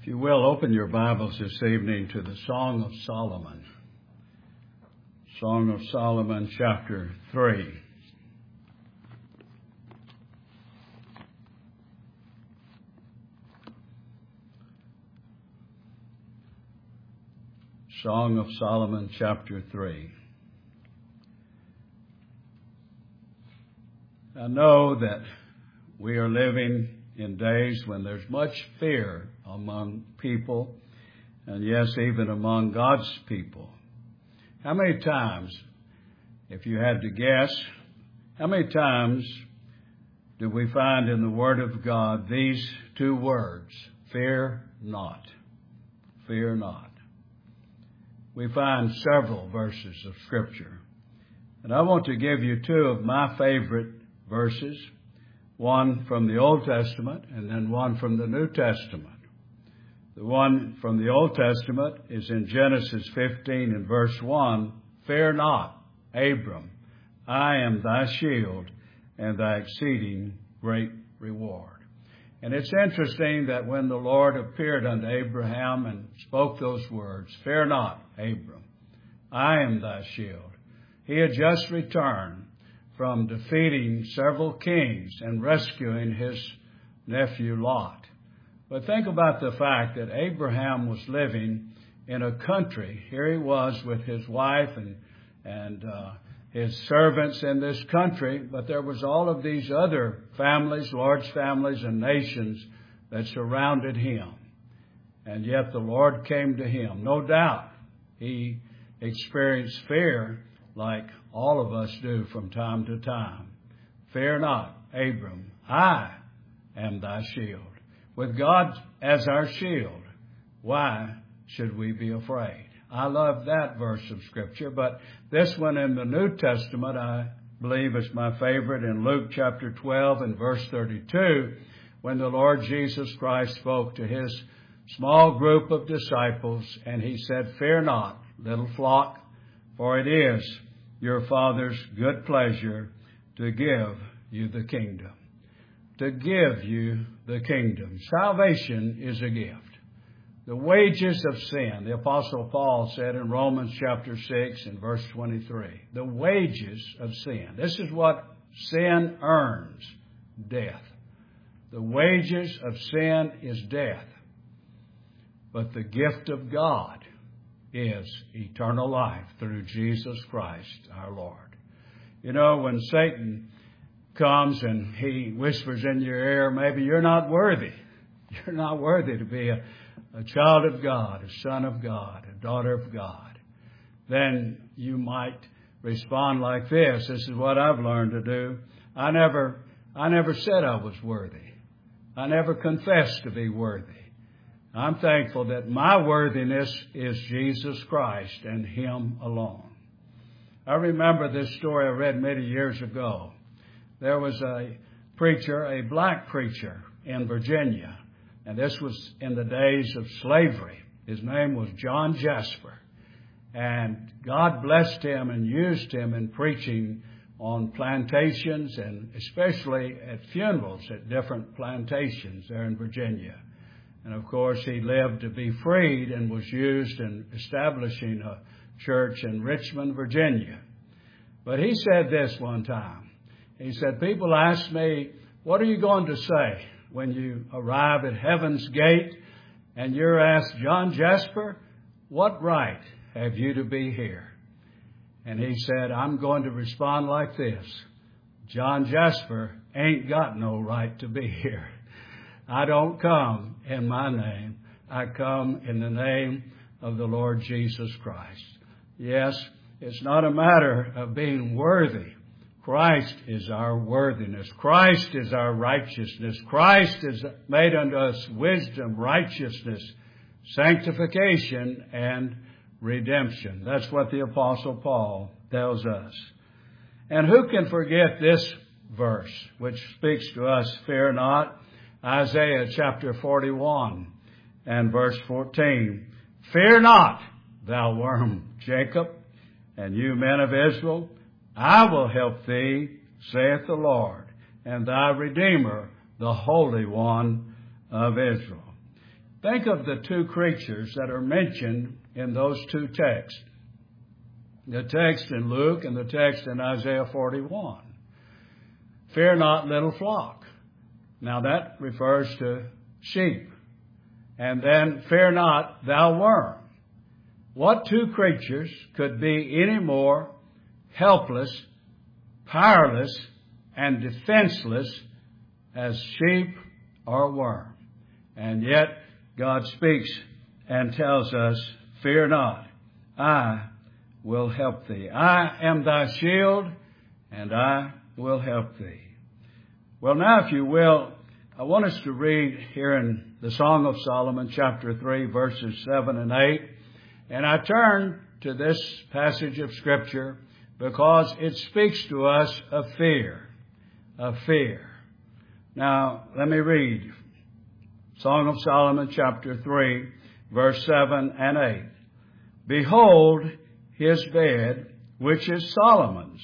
you will, open your Bibles this evening to the Song of Solomon. Song of Solomon, chapter 3. Song of Solomon, chapter 3. I know that we are living in days when there's much fear among people, and yes, even among God's people. How many times, if you had to guess, how many times do we find in the Word of God these two words, fear not, fear not? We find several verses of Scripture, and I want to give you two of my favorite verses, one from the Old Testament and then one from the New Testament. The one from the Old Testament is in Genesis 15 and verse 1. Fear not, Abram, I am thy shield and thy exceeding great reward. And it's interesting that when the Lord appeared unto Abraham and spoke those words, fear not, Abram, I am thy shield. He had just returned from defeating several kings and rescuing his nephew Lot. But think about the fact that Abraham was living in a country. Here he was with his wife and his servants in this country, but there was all of these other families, large families and nations that surrounded him. And yet the Lord came to him. No doubt he experienced fear like all of us do from time to time. Fear not, Abram, I am thy shield. With God as our shield, why should we be afraid? I love that verse of Scripture, but this one in the New Testament I believe is my favorite in Luke chapter 12 and verse 32, when the Lord Jesus Christ spoke to his small group of disciples, and he said, fear not, little flock, for it is your Father's good pleasure to give you the kingdom. To give you the kingdom. Salvation is a gift. The wages of sin, the Apostle Paul said in Romans chapter 6 and verse 23, the wages of sin. This is what sin earns, death. The wages of sin is death. But the gift of God is eternal life through Jesus Christ our Lord. You know, when Satan comes and he whispers in your ear, maybe you're not worthy. You're not worthy to be a child of God, a son of God, a daughter of God. Then you might respond like this. This is what I've learned to do. I never said I was worthy. I never confessed to be worthy. I'm thankful that my worthiness is Jesus Christ and Him alone. I remember this story I read many years ago. There was a preacher, a black preacher in Virginia, and this was in the days of slavery. His name was John Jasper, and God blessed him and used him in preaching on plantations and especially at funerals at different plantations there in Virginia. And of course, he lived to be freed and was used in establishing a church in Richmond, Virginia. But he said this one time. He said, people ask me, what are you going to say when you arrive at heaven's gate and you're asked, John Jasper, what right have you to be here? And he said, I'm going to respond like this. John Jasper ain't got no right to be here. I don't come in my name. I come in the name of the Lord Jesus Christ. Yes, it's not a matter of being worthy. Christ is our worthiness. Christ is our righteousness. Christ is made unto us wisdom, righteousness, sanctification, and redemption. That's what the Apostle Paul tells us. And who can forget this verse, which speaks to us, fear not? Isaiah chapter 41 and verse 14. Fear not, thou worm Jacob, and you men of Israel, I will help thee, saith the Lord, and thy Redeemer, the Holy One of Israel. Think of the two creatures that are mentioned in those two texts. The text in Luke and the text in Isaiah 41. Fear not, little flock. Now that refers to sheep. And then, fear not, thou worm. What two creatures could be any more helpless, powerless, and defenseless as sheep or worm? And yet, God speaks and tells us, fear not, I will help thee. I am thy shield, and I will help thee. Well, now, if you will, I want us to read here in the Song of Solomon, chapter 3, verses 7 and 8. And I turn to this passage of Scripture because it speaks to us of fear. Of fear. Now, let me read Song of Solomon, chapter 3, verse 7 and 8. Behold, his bed, which is Solomon's.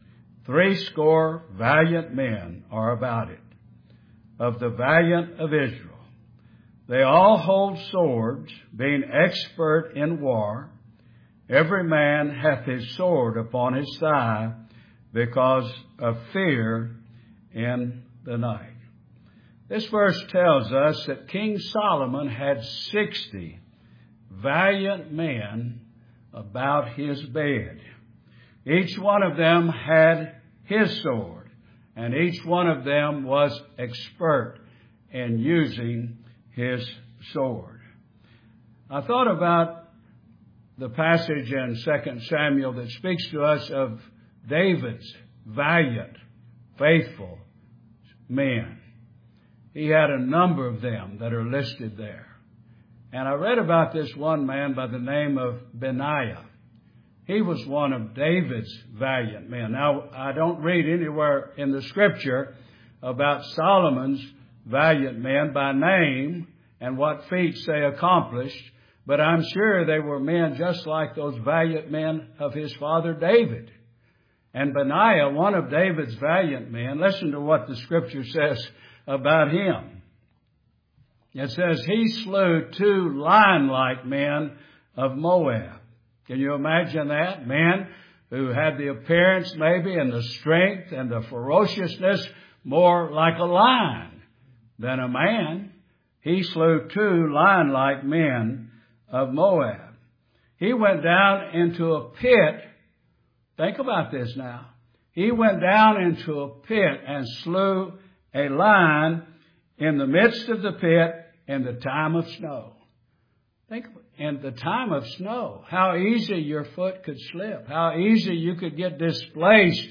80 valiant men are about it, of the valiant of Israel. They all hold swords, being expert in war. Every man hath his sword upon his thigh, because of fear in the night. This verse tells us that King Solomon had 60 valiant men about his bed. Each one of them had his sword, and each one of them was expert in using his sword. I thought about the passage in 2 Samuel that speaks to us of David's valiant, faithful men. He had a number of them that are listed there. And I read about this one man by the name of Benaiah. He was one of David's valiant men. Now, I don't read anywhere in the Scripture about Solomon's valiant men by name and what feats they accomplished, but I'm sure they were men just like those valiant men of his father David. And Benaiah, one of David's valiant men, listen to what the Scripture says about him. It says, he slew 2 lion-like men of Moab. Can you imagine that? Men who had the appearance maybe and the strength and the ferociousness more like a lion than a man. He slew 2 lion-like men of Moab. He went down into a pit. Think about this now. He went down into a pit and slew a lion in the midst of the pit in the time of snow. Think in the time of snow, how easy your foot could slip, how easy you could get displaced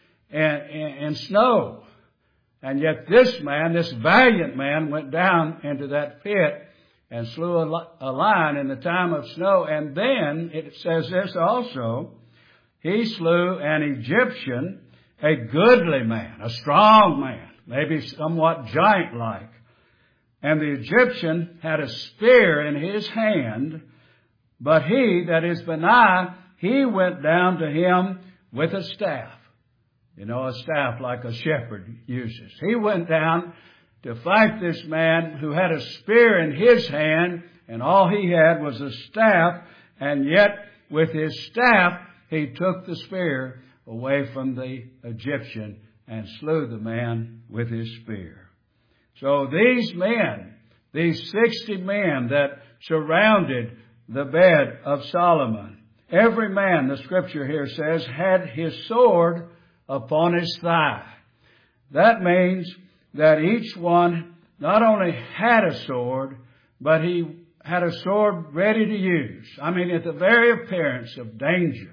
in snow. And yet this man, this valiant man, went down into that pit and slew a lion in the time of snow. And then it says this also, he slew an Egyptian, a goodly man, a strong man, maybe somewhat giant-like. And the Egyptian had a spear in his hand, but he, that is Benaiah, he went down to him with a staff. You know, a staff like a shepherd uses. He went down to fight this man who had a spear in his hand, and all he had was a staff, and yet with his staff he took the spear away from the Egyptian and slew the man with his spear. So these men, these 60 men that surrounded the bed of Solomon, every man, the Scripture here says, had his sword upon his thigh. That means that each one not only had a sword, but he had a sword ready to use. I mean, at the very appearance of danger,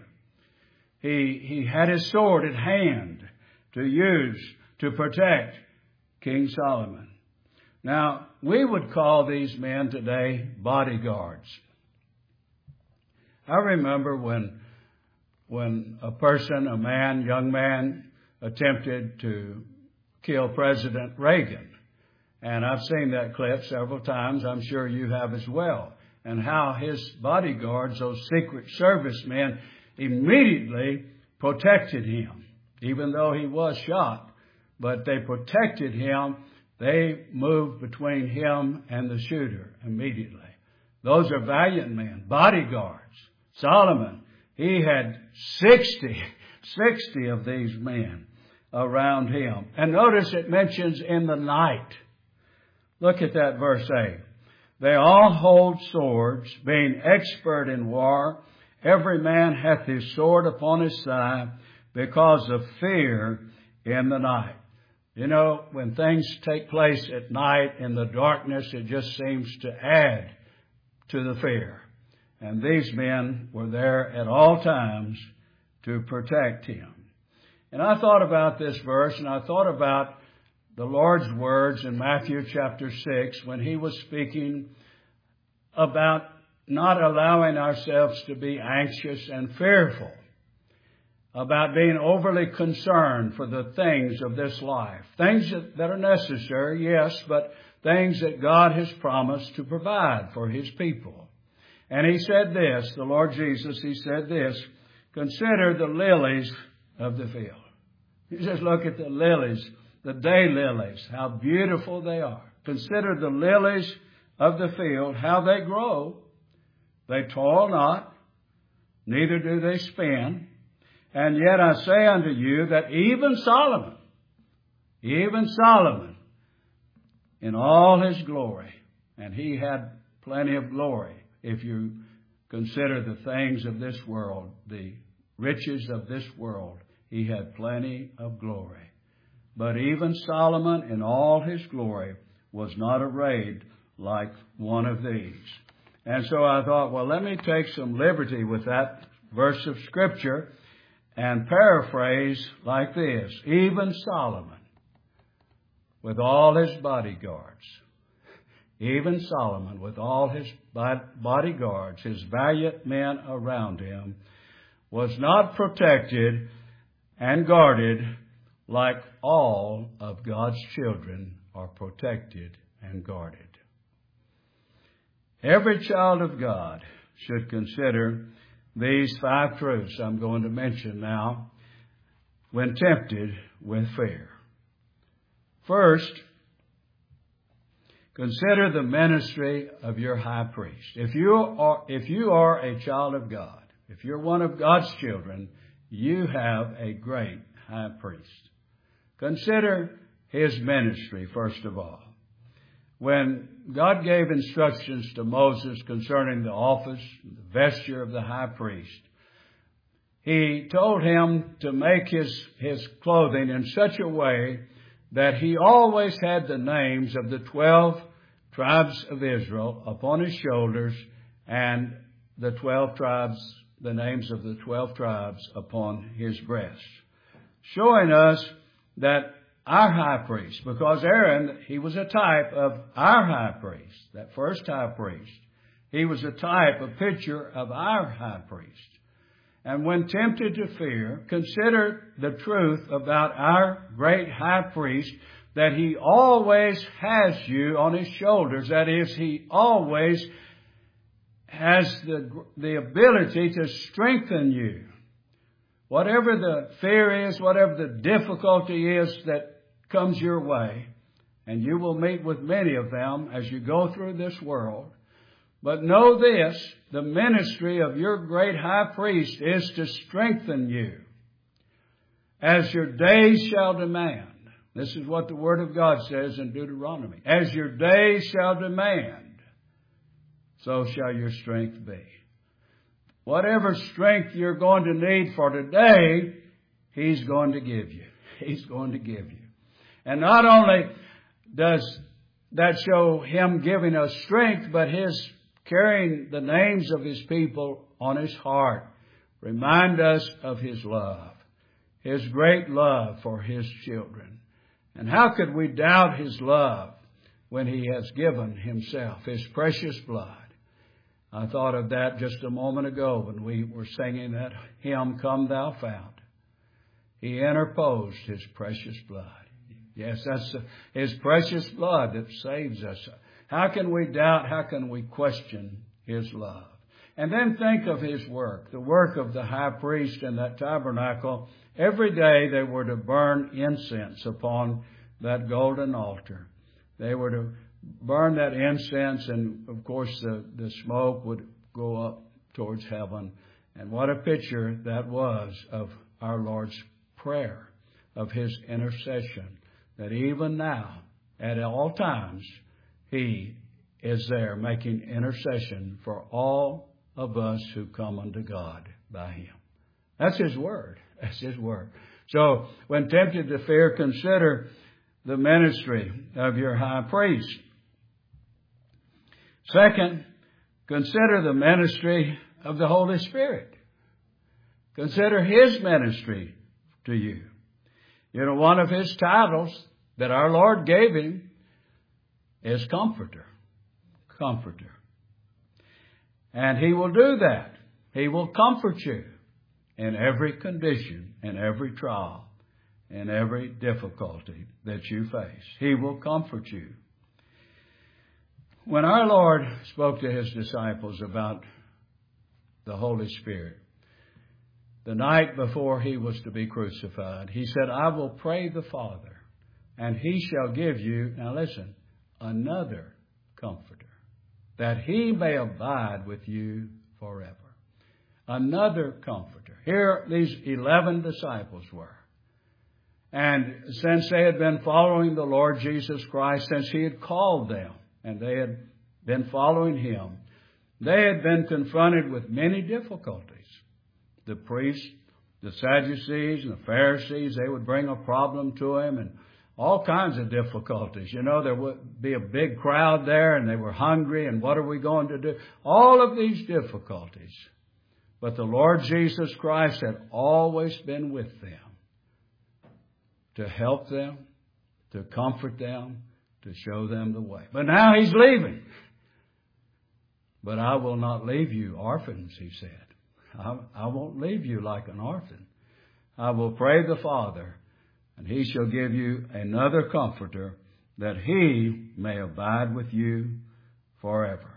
he had his sword at hand to use to protect King Solomon. Now, we would call these men today bodyguards. I remember when a person, a man, young man, attempted to kill President Reagan. And I've seen that clip several times. I'm sure you have as well. And how his bodyguards, those Secret Service men, immediately protected him, even though he was shot. But they protected him They moved between him and the shooter immediately. Those are valiant men, bodyguards. Solomon, he had 60 of these men around him. And notice it mentions in the night. Look at that verse 8. They all hold swords, being expert in war. Every man hath his sword upon his side because of fear in the night. You know, when things take place at night in the darkness, it just seems to add to the fear. And these men were there at all times to protect him. And I thought about this verse, and I thought about the Lord's words in Matthew chapter 6 when he was speaking about not allowing ourselves to be anxious and fearful, about being overly concerned for the things of this life. Things that are necessary, yes, but things that God has promised to provide for His people. And He said this, the Lord Jesus, He said this, consider the lilies of the field. You just look at the lilies, the day lilies, how beautiful they are. Consider the lilies of the field, how they grow. They toil not, neither do they spin. And yet I say unto you that even Solomon, in all his glory, and he had plenty of glory, if you consider the things of this world, the riches of this world, he had plenty of glory. But even Solomon in all his glory was not arrayed like one of these. And so I thought, well, let me take some liberty with that verse of Scripture and paraphrase like this. Even Solomon, with all his bodyguards, even Solomon, with all his bodyguards, his valiant men around him, was not protected and guarded like all of God's children are protected and guarded. Every child of God should consider these 5 truths I'm going to mention now when tempted with fear. First, consider the ministry of your high priest. If you are a child of God, if you're one of God's children, you have a great high priest. Consider his ministry, first of all. When God gave instructions to Moses concerning the office, the vesture of the high priest, He told him to make his clothing in such a way that he always had the names of the 12 tribes of Israel upon his shoulders and the names of the 12 tribes upon his breast, showing us that our high priest, because Aaron, he was a type of our high priest, that first high priest. He was a type, a picture of our high priest. And when tempted to fear, consider the truth about our great high priest, that he always has you on his shoulders. That is, he always has the ability to strengthen you. Whatever the fear is, whatever the difficulty is that comes your way, and you will meet with many of them as you go through this world. But know this, the ministry of your great high priest is to strengthen you as your days shall demand. This is what the Word of God says in Deuteronomy. As your days shall demand, so shall your strength be. Whatever strength you're going to need for today, He's going to give you. He's going to give you. And not only does that show Him giving us strength, but His carrying the names of His people on His heart remind us of His love, His great love for His children. And how could we doubt His love when He has given Himself, His precious blood? I thought of that just a moment ago when we were singing that hymn, Come Thou Fount. He interposed His precious blood. Yes, that's His precious blood that saves us. How can we doubt? How can we question His love? And then think of His work, the work of the high priest in that tabernacle. Every day they were to burn incense upon that golden altar. They were to burn that incense, and of course the smoke would go up towards heaven. And what a picture that was of our Lord's prayer, of His intercession, that even now, at all times, He is there making intercession for all of us who come unto God by Him. That's His Word. That's His Word. So, when tempted to fear, consider the ministry of your high priest. Second, consider the ministry of the Holy Spirit. Consider His ministry to you. You know, one of His titles that our Lord gave Him is Comforter. Comforter. And He will do that. He will comfort you in every condition, in every trial, in every difficulty that you face. He will comfort you. When our Lord spoke to His disciples about the Holy Spirit, the night before He was to be crucified, He said, I will pray the Father, and He shall give you, now listen, another Comforter, that He may abide with you forever. Another Comforter. Here these 11 disciples were. And since they had been following the Lord Jesus Christ, since He had called them, and they had been following Him, they had been confronted with many difficulties. The priests, the Sadducees, and the Pharisees, they would bring a problem to Him, and all kinds of difficulties. You know, there would be a big crowd there, and they were hungry, and what are we going to do? All of these difficulties. But the Lord Jesus Christ had always been with them to help them, to comfort them, to show them the way. But now He's leaving. But I will not leave you orphans, He said. I won't leave you like an orphan. I will pray the Father, and He shall give you another Comforter, that He may abide with you forever.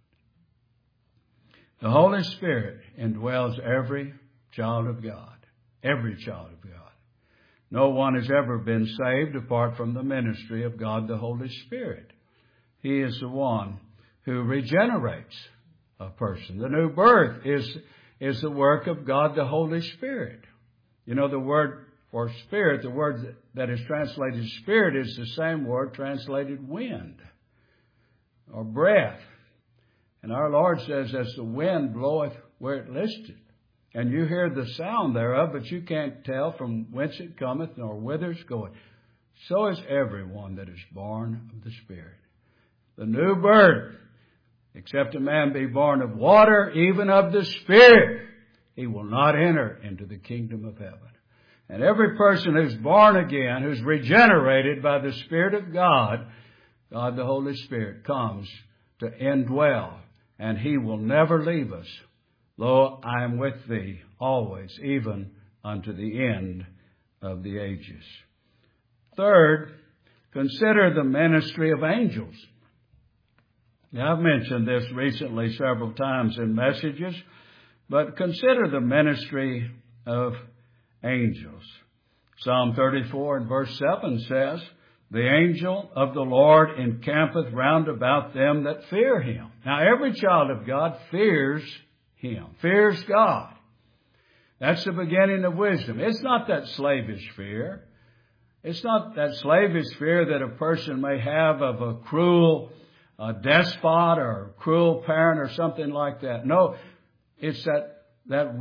The Holy Spirit indwells every child of God. Every child of God. No one has ever been saved apart from the ministry of God the Holy Spirit. He is the one who regenerates a person. The new birth is the work of God the Holy Spirit. You know, the word for spirit, the word that is translated spirit, is the same word translated wind or breath. And our Lord says, as the wind bloweth where it listeth. And you hear the sound thereof, but you can't tell from whence it cometh, nor whither it's going. So is everyone that is born of the Spirit. The new birth, except a man be born of water, even of the Spirit, he will not enter into the kingdom of heaven. And every person who's born again, who's regenerated by the Spirit of God, God the Holy Spirit comes to indwell, and He will never leave us. Lo, I am with thee always, even unto the end of the ages. Third, consider the ministry of angels. Now, I've mentioned this recently several times in messages, but consider the ministry of angels. Psalm 34 and verse 7 says, the angel of the Lord encampeth round about them that fear Him. Now, every child of God fears Him, fears God. That's the beginning of wisdom. It's not that slavish fear. It's not that slavish fear that a person may have of a cruel despot or a cruel parent or something like that. No, it's that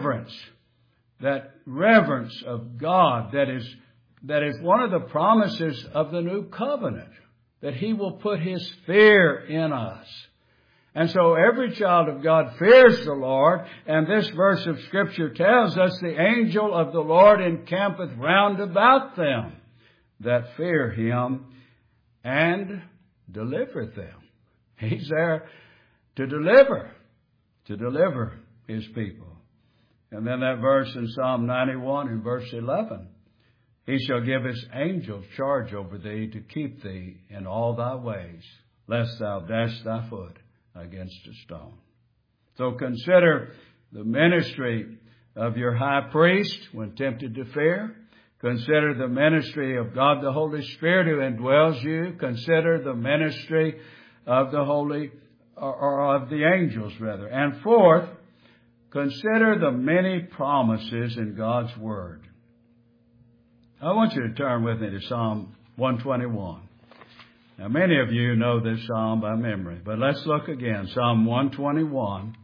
reverence of God that is one of the promises of the new covenant, that He will put His fear in us. And so every child of God fears the Lord, and this verse of Scripture tells us the angel of the Lord encampeth round about them that fear Him and delivereth them. He's there to deliver His people. And then that verse in Psalm 91 in verse 11, He shall give His angels charge over thee to keep thee in all thy ways, lest thou dash thy foot against a stone. So consider the ministry of your high priest when tempted to fear. Consider the ministry of God the Holy Spirit who indwells you. Consider the ministry of the holy, or of the angels rather. And fourth, consider the many promises in God's Word. I want you to turn with me to Psalm 121. Now, many of you know this psalm by memory, but let's look again. Psalm 121.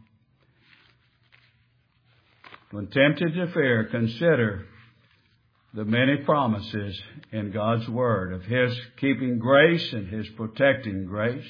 When tempted to fear, consider the many promises in God's Word of His keeping grace and His protecting grace.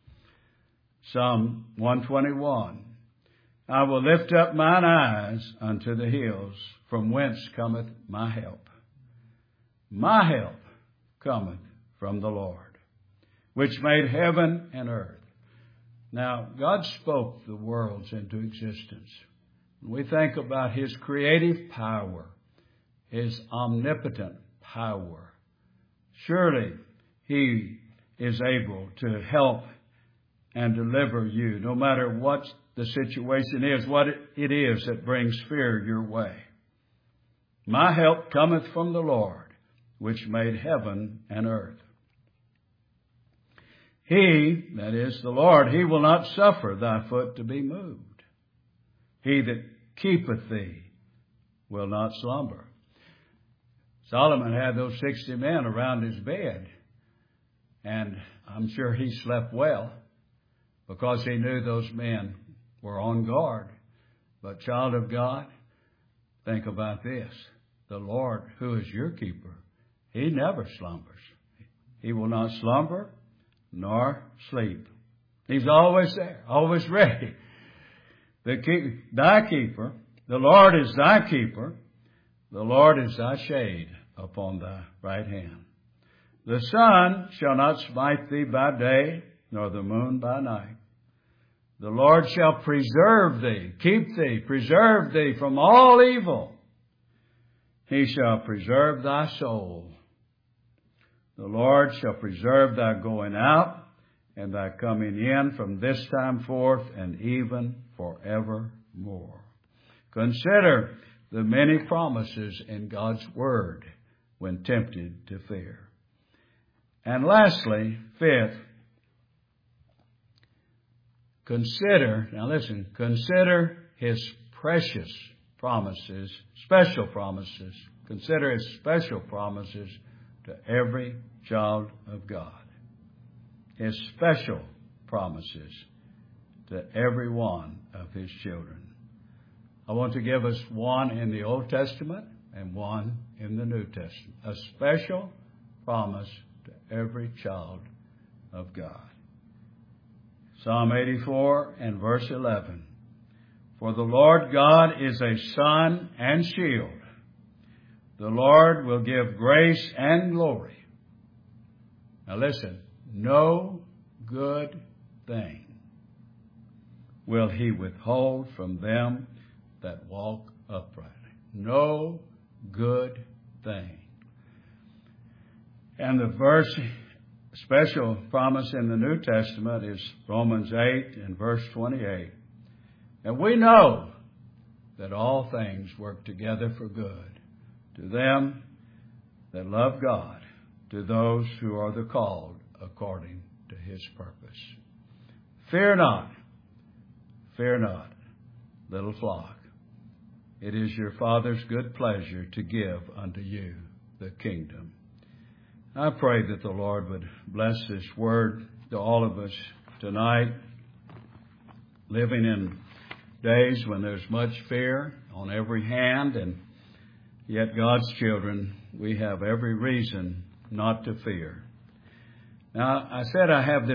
Psalm 121. I will lift up mine eyes unto the hills, from whence cometh my help. My help cometh from the Lord, which made heaven and earth. Now, God spoke the worlds into existence. When we think about His creative power, His omnipotent power, surely He is able to help and deliver you, no matter what the situation is, what it is that brings fear your way. My help cometh from the Lord, which made heaven and earth. He, that is the Lord, He will not suffer thy foot to be moved. He that keepeth thee will not slumber. Solomon had those 60 men around his bed, and I'm sure he slept well because he knew those men were on guard. But child of God, think about this. The Lord, who is your keeper, He never slumbers. He will not slumber nor sleep. He's always there, always ready. Thy keeper, the Lord is thy keeper. The Lord is thy shade upon thy right hand. The sun shall not smite thee by day, nor the moon by night. The Lord shall preserve thee, keep thee, preserve thee from all evil. He shall preserve thy soul. The Lord shall preserve thy going out and thy coming in from this time forth and even forevermore. Consider the many promises in God's Word when tempted to fear. And lastly, fifth, consider His precious promises, special promises. Consider His special promises to every child of God. His special promises to every one of His children. I want to give us one in the Old Testament and one in the New Testament. A special promise to every child of God. Psalm 84 and verse 11. For the Lord God is a sun and shield. The Lord will give grace and glory. Now listen, no good thing will He withhold from them that walk uprightly. No good thing. And the verse, special promise in the New Testament is Romans 8 and verse 28. And we know that all things work together for good to them that love God, to those who are the called according to His purpose. Fear not, little flock. It is your Father's good pleasure to give unto you the kingdom. I pray that the Lord would bless this word to all of us tonight, living in days when there's much fear on every hand, and yet God's children, we have every reason not to fear. Now, I said I have this